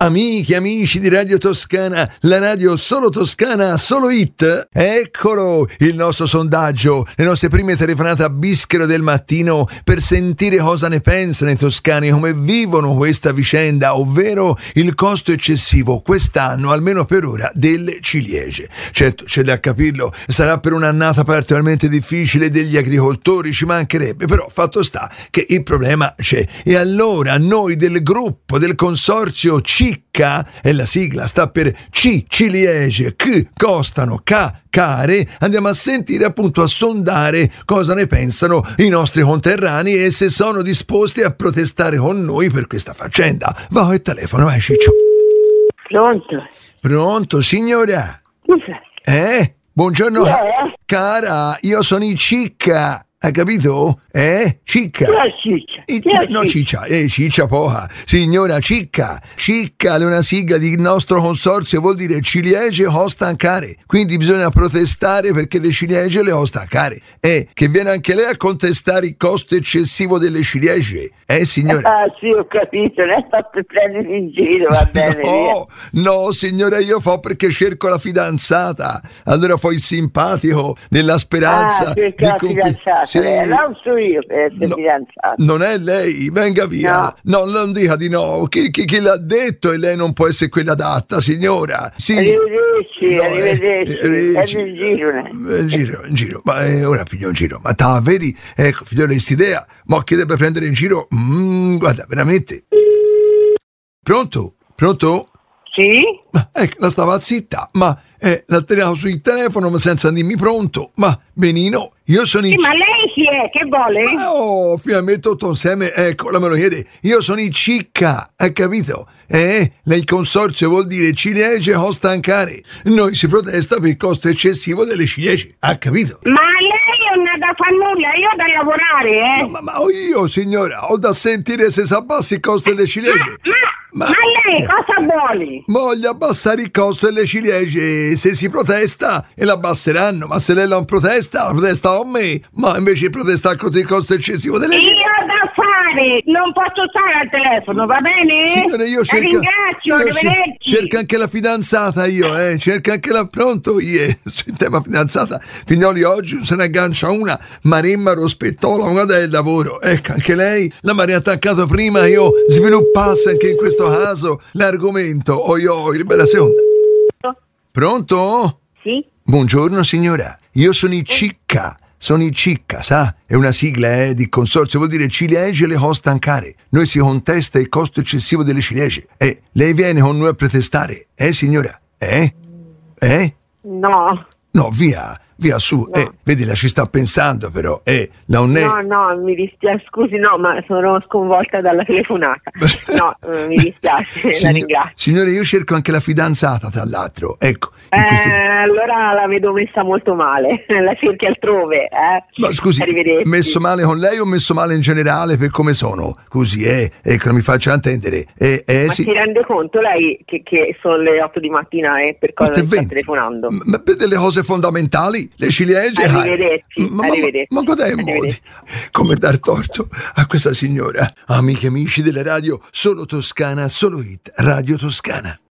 Amiche, amici di Radio Toscana, la radio solo toscana, solo hit. Eccolo il nostro sondaggio, le nostre prime telefonate a Bischero del mattino per sentire cosa ne pensano i toscani, come vivono questa vicenda, ovvero il costo eccessivo quest'anno, almeno per ora, del ciliegie. Certo, c'è da capirlo, sarà per un'annata particolarmente difficile degli agricoltori, ci mancherebbe, però fatto sta che il problema c'è. E allora noi del gruppo, del consorzio Cicca, e la sigla sta per ciliegie, costano, care, andiamo a sentire, appunto, a sondare cosa ne pensano i nostri conterranei e se sono disposti a protestare con noi per questa faccenda. Va il telefono, vai Ciccio. Pronto, signora? Buongiorno, cara, io sono il Cicca. Hai capito? Cicca. No, Ciccia, Ciccia poca. Signora Cicca. Cicca è una sigla di nostro consorzio, vuol dire ciliegie costan care. Quindi bisogna protestare perché le ciliegie le costan care. Che viene anche lei a contestare il costo eccessivo delle ciliegie. Signora? Sì, ho capito, lei sta per prendere in giro, va bene. No, signora, io fo perché cerco la fidanzata. Allora fo il simpatico, nella speranza di la fidanzata. Sì. Non so io per essere fidanzata. Non è lei, venga via. No, non dica di no. Chi l'ha detto e lei non può essere quella adatta, signora. Sì. Arrivederci. In giro. Ma ora piglio in giro. Ma vedi? Ecco, figlio di quest'idea. Ma che deve prendere in giro? Guarda, veramente. Pronto? Sì? Ecco, la stava zitta, ma l'ha tirato sul telefono ma senza dirmi pronto. Ma benino, io sono ma lei chi è? Che vuole? Finalmente tutto insieme, ecco, la me lo chiede. Io sono il Cicca, hai capito? Lei consorzio vuol dire ciliegie costan care. Noi si protesta per il costo eccessivo delle ciliegie, ha capito? Ma lei non ha da fare nulla, io ho da lavorare, Ma io, signora, ho da sentire se si abbassa il costo delle ciliegie. Ma lei cosa vuole? Voglio abbassare il costo delle ciliegie. Se si protesta e l'abbasseranno, ma se lei non protesta, la protesta con me. Ma invece protesta contro il costo eccessivo delle ciliegie. Io ho da fare, non posso stare al telefono, va bene? Signore, io cerco. Ringrazio, arrivederci. Cerca anche la fidanzata io, cerca anche la. Pronto io, sul tema fidanzata. Figlioli, oggi se ne aggancia una Maremma Rospettola, una del lavoro. Ecco, anche lei la mi ha attaccato prima, io sviluppasse anche in questo caso l'argomento. Bella seconda. Pronto? Sì? Buongiorno signora, io sono il Cicca. Sono il Cicca, sa? È una sigla di consorzio, vuol dire ciliegie le costan care. Noi si contesta il costo eccessivo delle ciliegie. Lei viene con noi a protestare, signora? No, via su. No. Vedi, la ci sta pensando però. No, mi dispiace, scusi, ma sono sconvolta dalla telefonata. No, mi dispiace, la ringrazio. Signore, io cerco anche la fidanzata, tra l'altro. Ecco. Allora la vedo messa molto male. La cerchi altrove, Ma scusi, arrivederci. Messo male con lei o messo male in generale per come sono? Così, ecco, non mi faccia intendere. Ma sì. si rende conto lei che sono le 8 di mattina per cosa sta telefonando? Ma per delle cose fondamentali, le ciliegie. Arrivederci. Ma guarda, modi. Come dar torto a questa signora. Amiche e amici della radio, solo Toscana, solo hit, Radio Toscana.